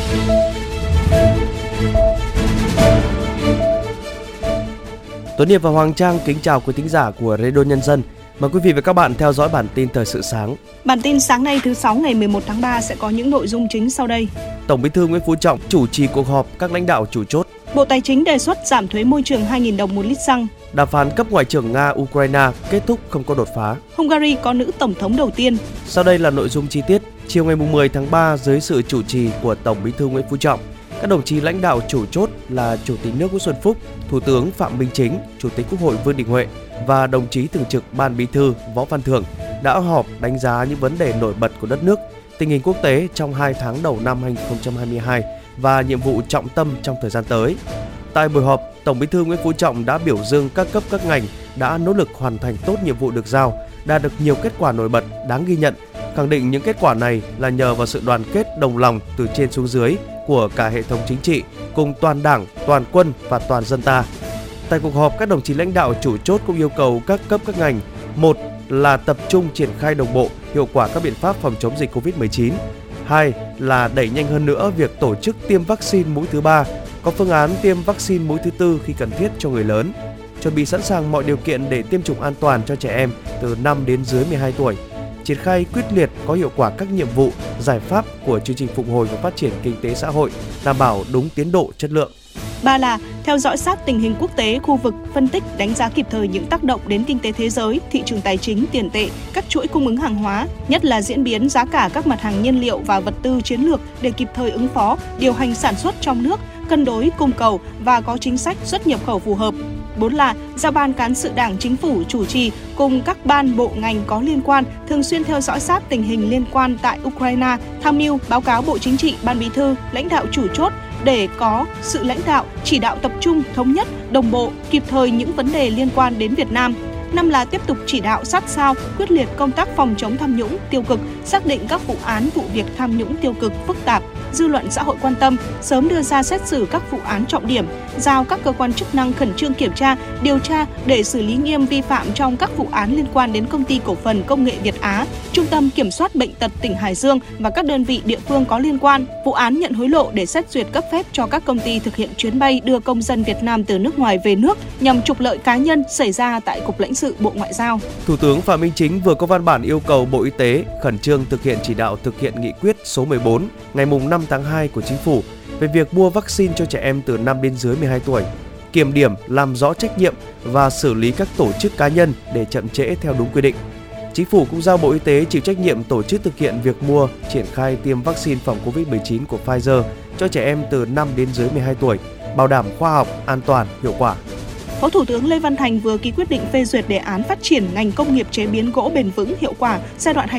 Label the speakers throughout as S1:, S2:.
S1: Tuấn Hiệp và Hoàng Trang kính chào quý thính giả của Radio Nhân dân. Mời quý vị và các bạn theo dõi bản tin thời sự sáng.
S2: Bản tin sáng nay thứ 6 ngày 11 tháng 3 sẽ có những nội dung chính sau đây.
S1: Tổng Bí thư Nguyễn Phú Trọng chủ trì cuộc họp các lãnh đạo chủ chốt.
S2: Bộ Tài chính đề xuất giảm thuế môi trường 2.000 đồng một lít xăng.
S1: Đàm phán cấp ngoại trưởng Nga-Ukraine kết thúc không có đột phá.
S2: Hungary có nữ tổng thống đầu tiên.
S1: Sau đây là nội dung chi tiết. Chiều ngày 10 tháng 3 dưới sự chủ trì của Tổng Bí thư Nguyễn Phú Trọng, các đồng chí lãnh đạo chủ chốt là Chủ tịch nước Nguyễn Xuân Phúc, Thủ tướng Phạm Minh Chính, Chủ tịch Quốc hội Vương Đình Huệ và đồng chí Thường trực Ban Bí thư Võ Văn Thưởng đã họp đánh giá những vấn đề nổi bật của đất nước, tình hình quốc tế trong 2 tháng đầu năm 2022 và nhiệm vụ trọng tâm trong thời gian tới. Tại buổi họp, Tổng Bí thư Nguyễn Phú Trọng đã biểu dương các cấp các ngành đã nỗ lực hoàn thành tốt nhiệm vụ được giao, đạt được nhiều kết quả nổi bật đáng ghi nhận, khẳng định những kết quả này là nhờ vào sự đoàn kết đồng lòng từ trên xuống dưới của cả hệ thống chính trị cùng toàn Đảng, toàn quân và toàn dân ta. Tại cuộc họp, các đồng chí lãnh đạo chủ chốt cũng yêu cầu các cấp các ngành: một là tập trung triển khai đồng bộ, hiệu quả các biện pháp phòng chống dịch Covid-19. 2 là đẩy nhanh hơn nữa việc tổ chức tiêm vaccine mũi thứ 3, có phương án tiêm vaccine mũi thứ 4 khi cần thiết cho người lớn, chuẩn bị sẵn sàng mọi điều kiện để tiêm chủng an toàn cho trẻ em từ 5 đến dưới 12 tuổi. Triển khai quyết liệt có hiệu quả các nhiệm vụ, giải pháp của chương trình phục hồi và phát triển kinh tế xã hội, đảm bảo đúng tiến độ, chất lượng.
S2: 3 là theo dõi sát tình hình quốc tế, khu vực, phân tích, đánh giá kịp thời những tác động đến kinh tế thế giới, thị trường tài chính, tiền tệ, các chuỗi cung ứng hàng hóa, nhất là diễn biến giá cả các mặt hàng nhiên liệu và vật tư chiến lược để kịp thời ứng phó, điều hành sản xuất trong nước, cân đối cung cầu và có chính sách xuất nhập khẩu phù hợp. 4 là giao Ban Cán sự Đảng Chính phủ chủ trì cùng các ban bộ ngành có liên quan thường xuyên theo dõi sát tình hình liên quan tại Ukraine, tham mưu báo cáo Bộ Chính trị, Ban Bí thư, lãnh đạo chủ chốt để có sự lãnh đạo, chỉ đạo tập trung, thống nhất, đồng bộ, kịp thời những vấn đề liên quan đến Việt Nam. 5 là tiếp tục chỉ đạo sát sao, quyết liệt công tác phòng chống tham nhũng, tiêu cực, xác định các vụ án, vụ việc tham nhũng tiêu cực phức tạp, dư luận xã hội quan tâm, sớm đưa ra xét xử các vụ án trọng điểm, giao các cơ quan chức năng khẩn trương kiểm tra, điều tra để xử lý nghiêm vi phạm trong các vụ án liên quan đến Công ty Cổ phần Công nghệ Việt Á, Trung tâm Kiểm soát Bệnh tật tỉnh Hải Dương và các đơn vị địa phương có liên quan, vụ án nhận hối lộ để xét duyệt cấp phép cho các công ty thực hiện chuyến bay đưa công dân Việt Nam từ nước ngoài về nước nhằm trục lợi cá nhân xảy ra tại Cục Lãnh sự Bộ Ngoại giao.
S1: Thủ tướng Phạm Minh Chính vừa có văn bản yêu cầu Bộ Y tế khẩn trương thực hiện chỉ đạo thực hiện nghị quyết số 14 ngày 5 tháng 2 của Chính phủ về việc mua vaccine cho trẻ em từ 5 đến dưới 12 tuổi, kiểm điểm, làm rõ trách nhiệm và xử lý các tổ chức cá nhân để chậm trễ theo đúng quy định. Chính phủ cũng giao Bộ Y tế chịu trách nhiệm tổ chức thực hiện việc mua, triển khai tiêm vaccine phòng Covid-19 của Pfizer cho trẻ em từ 5 đến dưới 12 tuổi, bảo đảm khoa học, an toàn, hiệu quả.
S2: Phó Thủ tướng Lê Văn Thành vừa ký quyết định phê duyệt đề án phát triển ngành công nghiệp chế biến gỗ bền vững hiệu quả giai đoạn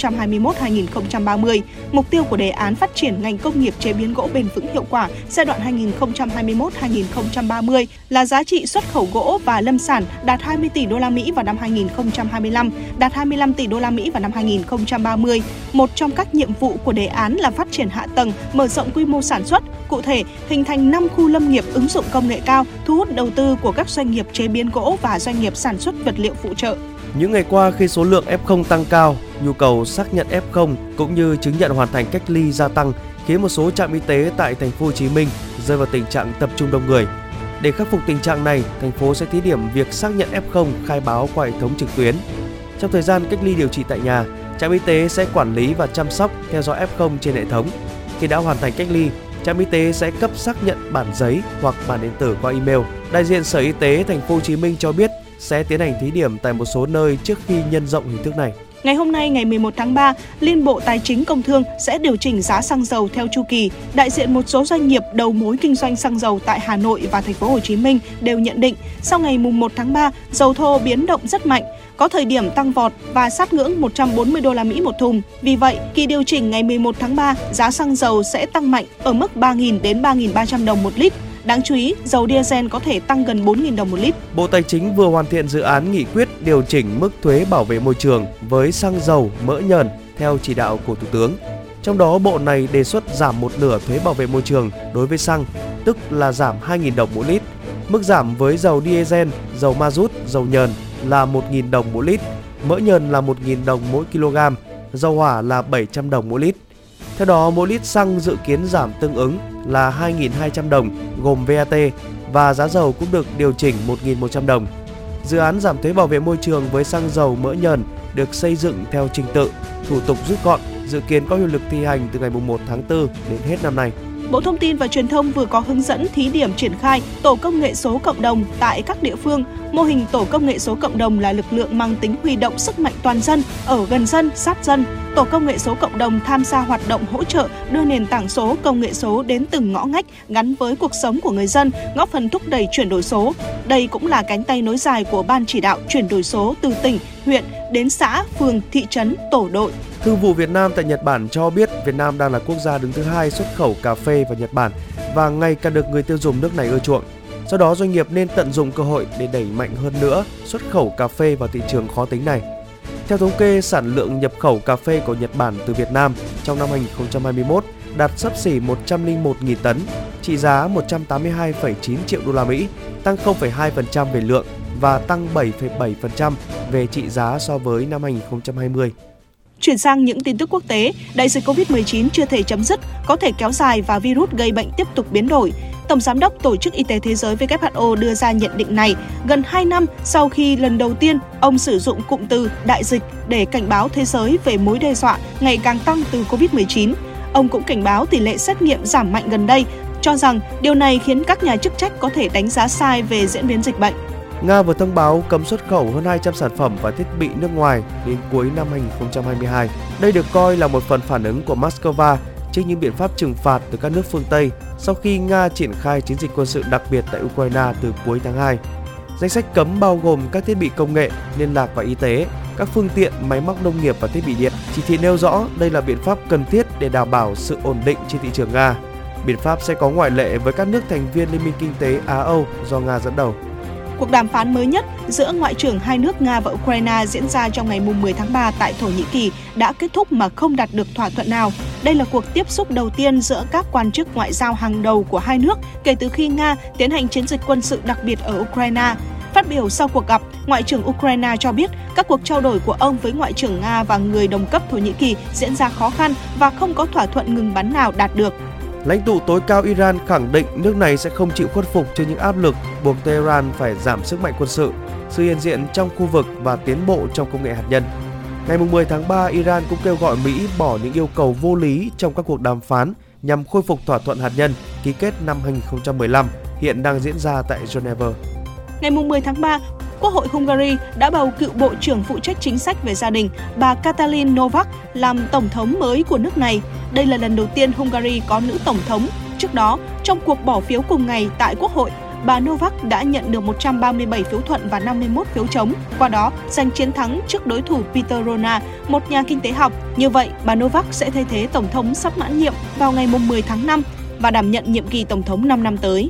S2: 2021-2030. Mục tiêu của đề án phát triển ngành công nghiệp chế biến gỗ bền vững hiệu quả giai đoạn 2021-2030 là giá trị xuất khẩu gỗ và lâm sản đạt 20 tỷ đô la Mỹ vào năm 2025, đạt 25 tỷ đô la Mỹ vào năm 2030. Một trong các nhiệm vụ của đề án là phát triển hạ tầng, mở rộng quy mô sản xuất, cụ thể hình thành 5 khu lâm nghiệp ứng dụng công nghệ cao, thu hút đầu tư của các doanh nghiệp chế biến gỗ và doanh nghiệp sản xuất vật liệu phụ trợ.
S1: Những ngày qua, khi số lượng F0 tăng cao, nhu cầu xác nhận F0 cũng như chứng nhận hoàn thành cách ly gia tăng, khiến một số trạm y tế tại thành phố Hồ Chí Minh rơi vào tình trạng tập trung đông người. Để khắc phục tình trạng này, thành phố sẽ thí điểm việc xác nhận F0 khai báo qua hệ thống trực tuyến. Trong thời gian cách ly điều trị tại nhà, trạm y tế sẽ quản lý và chăm sóc, theo dõi F0 trên hệ thống. Khi đã hoàn thành cách ly, trạm y tế sẽ cấp xác nhận bản giấy hoặc bản điện tử qua email. Đại diện Sở Y tế thành phố Hồ Chí Minh cho biết sẽ tiến hành thí điểm tại một số nơi trước khi nhân rộng hình thức này.
S2: Ngày hôm nay, ngày 11 tháng 3, Liên Bộ Tài chính Công Thương sẽ điều chỉnh giá xăng dầu theo chu kỳ. Đại diện một số doanh nghiệp đầu mối kinh doanh xăng dầu tại Hà Nội và thành phố Hồ Chí Minh đều nhận định sau ngày 1 tháng 3, dầu thô biến động rất mạnh, có thời điểm tăng vọt và sát ngưỡng 140 đô la Mỹ một thùng. Vì vậy, kỳ điều chỉnh ngày 11 tháng 3, giá xăng dầu sẽ tăng mạnh ở mức 3.000 đến 3.300 đồng một lít. Đáng chú ý, dầu diesel có thể tăng gần 4.000 đồng một lít.
S1: Bộ Tài chính vừa hoàn thiện dự án nghị quyết điều chỉnh mức thuế bảo vệ môi trường với xăng dầu, mỡ nhờn theo chỉ đạo của Thủ tướng. Trong đó, Bộ này đề xuất giảm một nửa thuế bảo vệ môi trường đối với xăng, tức là giảm 2.000 đồng mỗi lít. Mức giảm với dầu diesel, dầu ma rút, dầu nhờn là 1.000 đồng mỗi lít, mỡ nhờn là 1.000 đồng mỗi kg, dầu hỏa là 700 đồng mỗi lít. Theo đó, mỗi lít xăng dự kiến giảm tương ứng là 2.200 đồng gồm VAT và giá dầu cũng được điều chỉnh 1.100 đồng. Dự án giảm thuế bảo vệ môi trường với xăng dầu mỡ nhờn được xây dựng theo trình tự, thủ tục rút gọn, dự kiến có hiệu lực thi hành từ ngày 1 tháng 4 đến hết năm nay.
S2: Bộ Thông tin và Truyền thông vừa có hướng dẫn thí điểm triển khai tổ công nghệ số cộng đồng tại các địa phương. Mô hình tổ công nghệ số cộng đồng là lực lượng mang tính huy động sức mạnh toàn dân, ở gần dân, sát dân. Tổ công nghệ số cộng đồng tham gia hoạt động hỗ trợ đưa nền tảng số công nghệ số đến từng ngõ ngách gắn với cuộc sống của người dân, góp phần thúc đẩy chuyển đổi số. Đây cũng là cánh tay nối dài của Ban chỉ đạo chuyển đổi số từ tỉnh, huyện đến xã, phường, thị trấn, tổ đội.
S1: Thương vụ Việt Nam tại Nhật Bản cho biết Việt Nam đang là quốc gia đứng thứ 2 xuất khẩu cà phê vào Nhật Bản và ngày càng được người tiêu dùng nước này ưa chuộng. Do đó, doanh nghiệp nên tận dụng cơ hội để đẩy mạnh hơn nữa xuất khẩu cà phê vào thị trường khó tính này. Theo thống kê, sản lượng nhập khẩu cà phê của Nhật Bản từ Việt Nam trong năm 2021 đạt xấp xỉ 101.000 tấn, trị giá 182,9 triệu đô la Mỹ, tăng 0,2% về lượng và tăng 7,7% về trị giá so với năm 2020.
S2: Chuyển sang những tin tức quốc tế, đại dịch Covid-19 chưa thể chấm dứt, có thể kéo dài và virus gây bệnh tiếp tục biến đổi. Tổng giám đốc Tổ chức Y tế Thế giới WHO đưa ra nhận định này gần 2 năm sau khi lần đầu tiên ông sử dụng cụm từ đại dịch để cảnh báo thế giới về mối đe dọa ngày càng tăng từ Covid-19. Ông cũng cảnh báo tỷ lệ xét nghiệm giảm mạnh gần đây, cho rằng điều này khiến các nhà chức trách có thể đánh giá sai về diễn biến dịch bệnh.
S1: Nga vừa thông báo cấm xuất khẩu hơn 200 sản phẩm và thiết bị nước ngoài đến cuối năm 2022. Đây được coi là một phần phản ứng của Moscow trước những biện pháp trừng phạt từ các nước phương Tây sau khi Nga triển khai chiến dịch quân sự đặc biệt tại Ukraine từ cuối tháng 2. Danh sách cấm bao gồm các thiết bị công nghệ, liên lạc và y tế, các phương tiện, máy móc nông nghiệp và thiết bị điện. Chỉ thị nêu rõ đây là biện pháp cần thiết để đảm bảo sự ổn định trên thị trường Nga. Biện pháp sẽ có ngoại lệ với các nước thành viên Liên minh Kinh tế Á-Âu do Nga dẫn đầu.
S2: Cuộc đàm phán mới nhất giữa ngoại trưởng hai nước Nga và Ukraine diễn ra trong ngày 10 tháng 3 tại Thổ Nhĩ Kỳ đã kết thúc mà không đạt được thỏa thuận nào. Đây là cuộc tiếp xúc đầu tiên giữa các quan chức ngoại giao hàng đầu của hai nước kể từ khi Nga tiến hành chiến dịch quân sự đặc biệt ở Ukraine. Phát biểu sau cuộc gặp, Ngoại trưởng Ukraine cho biết các cuộc trao đổi của ông với Ngoại trưởng Nga và người đồng cấp Thổ Nhĩ Kỳ diễn ra khó khăn và không có thỏa thuận ngừng bắn nào đạt được.
S1: Lãnh tụ tối cao Iran khẳng định nước này sẽ không chịu khuất phục trước những áp lực buộc Tehran phải giảm sức mạnh quân sự, sự hiện diện trong khu vực và tiến bộ trong công nghệ hạt nhân. Ngày 10 tháng 3, Iran cũng kêu gọi Mỹ bỏ những yêu cầu vô lý trong các cuộc đàm phán nhằm khôi phục thỏa thuận hạt nhân ký kết năm 2015 hiện đang diễn ra tại Geneva.
S2: Ngày 10 tháng 3, Quốc hội Hungary đã bầu cựu Bộ trưởng phụ trách chính sách về gia đình, bà Katalin Novak làm tổng thống mới của nước này. Đây là lần đầu tiên Hungary có nữ tổng thống. Trước đó, trong cuộc bỏ phiếu cùng ngày tại Quốc hội, bà Novak đã nhận được 137 phiếu thuận và 51 phiếu chống, qua đó giành chiến thắng trước đối thủ Peter Rona, một nhà kinh tế học. Như vậy, bà Novak sẽ thay thế tổng thống sắp mãn nhiệm vào ngày 10 tháng 5 và đảm nhận nhiệm kỳ tổng thống 5 năm tới.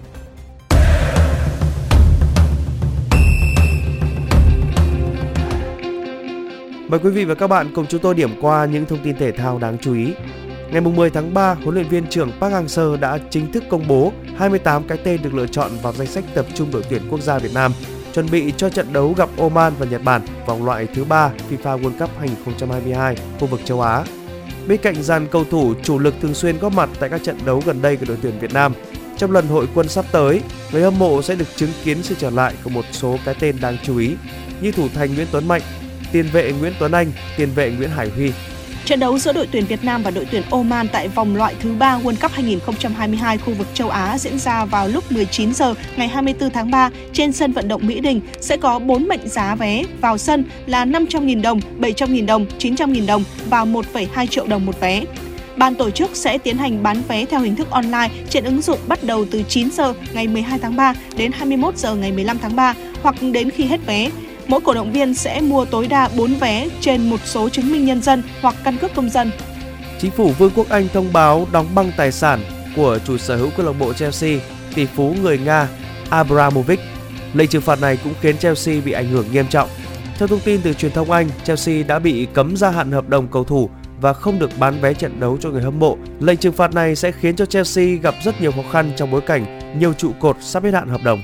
S1: Mời quý vị và các bạn cùng chúng tôi điểm qua những thông tin thể thao đáng chú ý. Ngày 10 tháng 3, huấn luyện viên trưởng Park Hang-seo đã chính thức công bố 28 cái tên được lựa chọn vào danh sách tập trung đội tuyển quốc gia Việt Nam, chuẩn bị cho trận đấu gặp Oman và Nhật Bản vòng loại thứ 3 FIFA World Cup 2022 khu vực châu Á. Bên cạnh dàn cầu thủ chủ lực thường xuyên góp mặt tại các trận đấu gần đây của đội tuyển Việt Nam, trong lần hội quân sắp tới, người hâm mộ sẽ được chứng kiến sự trở lại của một số cái tên đáng chú ý như thủ thành Nguyễn Tuấn Mạnh, tiền vệ Nguyễn Tuấn Anh, tiền vệ Nguyễn Hải Huy.
S2: Trận đấu giữa đội tuyển Việt Nam và đội tuyển Oman tại vòng loại thứ 3 World Cup 2022 khu vực châu Á diễn ra vào lúc 19 giờ ngày 24 tháng 3 trên sân vận động Mỹ Đình sẽ có 4 mệnh giá vé vào sân là 500.000 đồng, 700.000 đồng, 900.000 đồng và 1,2 triệu đồng một vé. Ban tổ chức sẽ tiến hành bán vé theo hình thức online trên ứng dụng bắt đầu từ 9 giờ ngày 12 tháng 3 đến 21 giờ ngày 15 tháng 3 hoặc đến khi hết vé. Mỗi cổ động viên sẽ mua tối đa 4 vé trên một số chứng minh nhân dân hoặc căn cước công dân.
S1: Chính phủ Vương quốc Anh thông báo đóng băng tài sản của chủ sở hữu câu lạc bộ Chelsea, tỷ phú người Nga Abramovich. Lệnh trừng phạt này cũng khiến Chelsea bị ảnh hưởng nghiêm trọng. Theo thông tin từ truyền thông Anh, Chelsea đã bị cấm gia hạn hợp đồng cầu thủ và không được bán vé trận đấu cho người hâm mộ. Lệnh trừng phạt này sẽ khiến cho Chelsea gặp rất nhiều khó khăn trong bối cảnh nhiều trụ cột sắp hết hạn hợp đồng.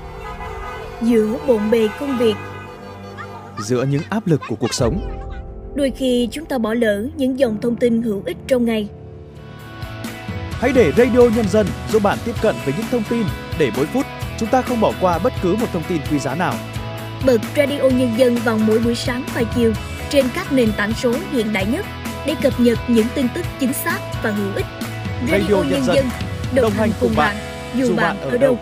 S3: Giữa bộn bề công việc,
S4: giữa những áp lực của cuộc sống,
S3: Đôi khi chúng ta bỏ lỡ những dòng thông tin hữu ích trong ngày.
S4: Hãy để Radio Nhân dân giúp bạn tiếp cận với những thông tin để mỗi phút chúng ta không bỏ qua bất cứ một thông tin quý giá nào.
S3: Bật Radio Nhân dân vào mỗi buổi sáng và chiều trên các nền tảng số hiện đại nhất để cập nhật những tin tức chính xác và hữu ích.
S4: Radio Nhân dân, đồng hành cùng bạn, dù bạn ở đâu.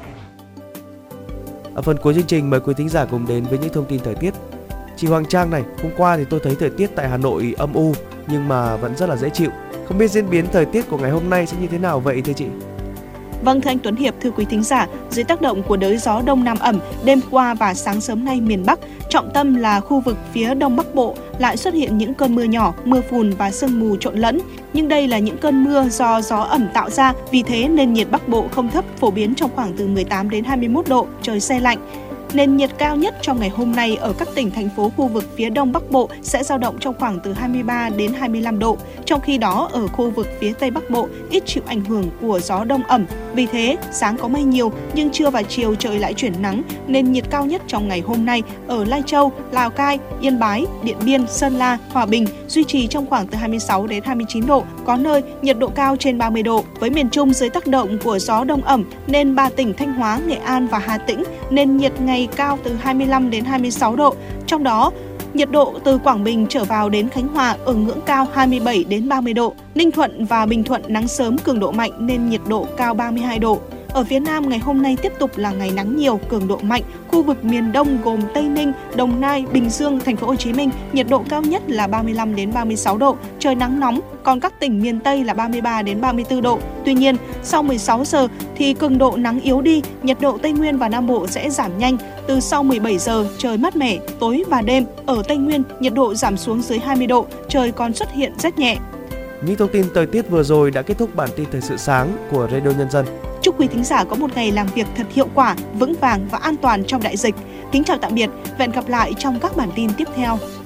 S1: Ở phần cuối chương trình, mời quý thính giả cùng đến với những thông tin thời tiết. Chị Hoàng Trang này, hôm qua thì tôi thấy thời tiết tại Hà Nội âm u nhưng mà vẫn rất là dễ chịu. Không biết diễn biến thời tiết của ngày hôm nay sẽ như thế nào vậy thưa chị?
S2: Vâng, thưa anh Tuấn Hiệp, thưa quý thính giả, dưới tác động của đới gió đông nam ẩm, đêm qua và sáng sớm nay miền Bắc, trọng tâm là khu vực phía Đông Bắc Bộ lại xuất hiện những cơn mưa nhỏ, mưa phùn và sương mù trộn lẫn. Nhưng đây là những cơn mưa do gió ẩm tạo ra, vì thế nền nhiệt Bắc Bộ không thấp, phổ biến trong khoảng từ 18 đến 21 độ, trời se lạnh. Nền nhiệt cao nhất trong ngày hôm nay ở các tỉnh, thành phố khu vực phía Đông Bắc Bộ sẽ dao động trong khoảng từ 23 đến 25 độ. Trong khi đó, ở khu vực phía Tây Bắc Bộ ít chịu ảnh hưởng của gió đông ẩm. Vì thế, sáng có mây nhiều nhưng trưa và chiều trời lại chuyển nắng. Nền nhiệt cao nhất trong ngày hôm nay ở Lai Châu, Lào Cai, Yên Bái, Điện Biên, Sơn La, Hòa Bình duy trì trong khoảng từ 26 đến 29 độ, có nơi nhiệt độ cao trên 30 độ. Với miền Trung dưới tác động của gió đông ẩm nên 3 tỉnh Thanh Hóa, Nghệ An và Hà Tĩnh nền nhiệt ngày cao từ 25 đến 26 độ. Trong đó, nhiệt độ từ Quảng Bình trở vào đến Khánh Hòa ở ngưỡng cao 27 đến 30 độ. Ninh Thuận và Bình Thuận nắng sớm cường độ mạnh nên nhiệt độ cao 32 độ. Ở phía Nam, ngày hôm nay tiếp tục là ngày nắng nhiều, cường độ mạnh. Khu vực miền Đông gồm Tây Ninh, Đồng Nai, Bình Dương, Thành phố Hồ Chí Minh, nhiệt độ cao nhất là 35 đến 36 độ, trời nắng nóng, còn các tỉnh miền Tây là 33 đến 34 độ. Tuy nhiên, sau 16 giờ thì cường độ nắng yếu đi, nhiệt độ Tây Nguyên và Nam Bộ sẽ giảm nhanh. Từ sau 17 giờ, trời mát mẻ, tối và đêm. Ở Tây Nguyên, nhiệt độ giảm xuống dưới 20 độ, trời còn xuất hiện rét nhẹ.
S1: Những thông tin thời tiết vừa rồi đã kết thúc bản tin thời sự sáng của Radio Nhân dân.
S2: Chúc quý thính giả có một ngày làm việc thật hiệu quả, vững vàng và an toàn trong đại dịch. Kính chào tạm biệt và hẹn gặp lại trong các bản tin tiếp theo.